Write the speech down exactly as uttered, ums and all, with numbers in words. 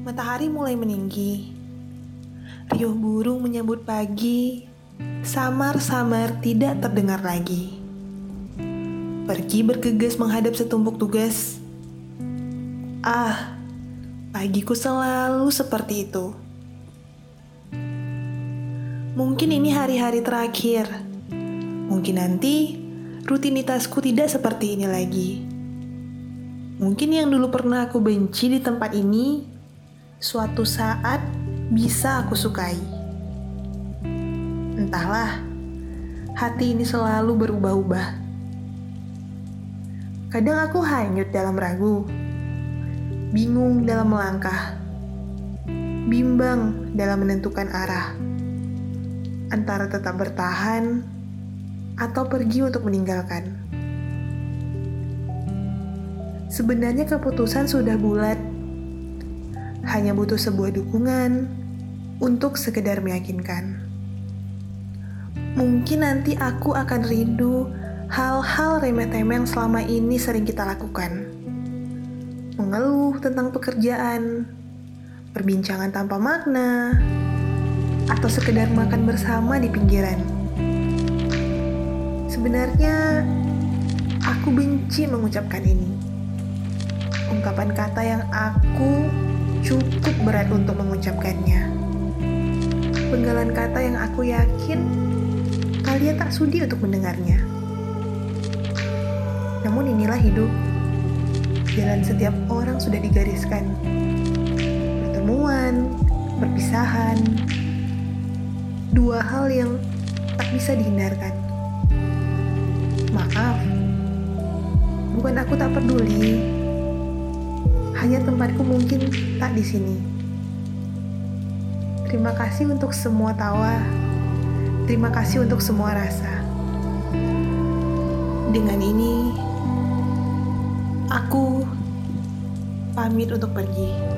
Matahari mulai meninggi. Riuh burung menyambut pagi, samar-samar tidak terdengar lagi. Pergi bergegas menghadap setumpuk tugas. Ah, pagiku selalu seperti itu. Mungkin ini hari-hari terakhir. Mungkin nanti rutinitasku tidak seperti ini lagi. Mungkin yang dulu pernah aku benci di tempat ini, suatu saat bisa aku sukai. Entahlah, hati ini selalu berubah-ubah. Kadang aku hanyut dalam ragu, bingung dalam melangkah, bimbang dalam menentukan arah, antara tetap bertahan atau pergi untuk meninggalkan. Sebenarnya keputusan sudah bulat, hanya butuh sebuah dukungan untuk sekedar meyakinkan. Mungkin nanti aku akan rindu hal-hal remeh-temeh yang selama ini sering kita lakukan. Mengeluh tentang pekerjaan, perbincangan tanpa makna, atau sekedar makan bersama di pinggiran. Sebenarnya, aku benci mengucapkan ini. Ungkapan kata yang aku cukup berat untuk mengucapkannya. Penggalan kata yang aku yakin kalian tak sudi untuk mendengarnya. Namun inilah hidup. Jalan setiap orang sudah digariskan. Pertemuan, perpisahan, dua hal yang tak bisa dihindarkan. Maaf, bukan aku tak peduli. Hanya tempatku mungkin tak di sini. Terima kasih untuk semua tawa. Terima kasih untuk semua rasa. Dengan ini, aku pamit untuk pergi.